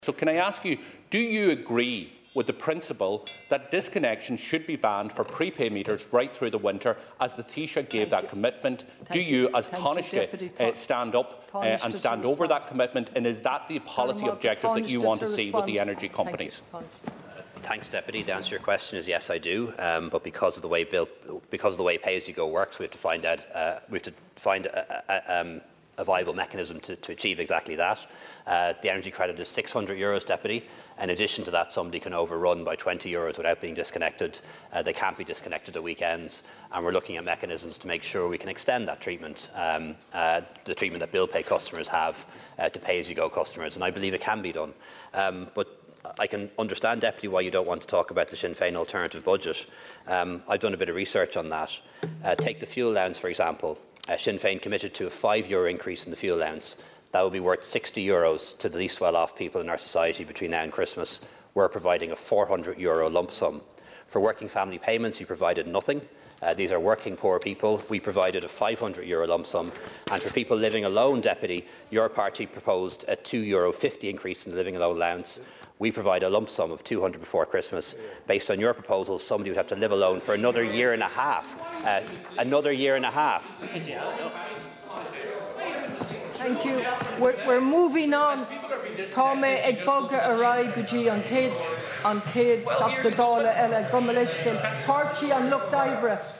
So can I ask you, do you agree with the principle that disconnection should be banned for prepaid meters right through the winter, as the Taoiseach gave that commitment? Do you, as Taoiseach, stand up and stand over that commitment, and is that the policy objective that you want to see with the energy companies? Thanks, Deputy. The answer to your question is yes, I do. But because of the way pay-as-you-go works, we have to find a viable mechanism to achieve exactly that. The energy credit is €600, Deputy. In addition to that, somebody can overrun by €20 without being disconnected. They can't be disconnected at weekends, and we're looking at mechanisms to make sure we can extend that treatment, the treatment that bill pay customers have, to pay-as-you-go customers, and I believe it can be done. But I can understand, Deputy, why you don't want to talk about the Sinn Féin alternative budget. I've done a bit of research on that. Take the fuel allowance, for example. Sinn Féin committed to a €5 increase in the fuel allowance. That will be worth €60 to the least well-off people in our society between now and Christmas. We're providing a €400 lump sum. For working family payments, you provided nothing. These are working poor people. We provided a €500 lump sum. And for people living alone, Deputy, your party proposed a €2.50 increase in the living alone allowance. We provide a lump sum of €200 before Christmas. Based on your proposals, somebody would have to live alone for another year and a half. Another year and a half. Thank you. We're moving on. Come ag bogga arai guji on kid Dr. Dala ela gumalishkin. Parchi on look Ibra.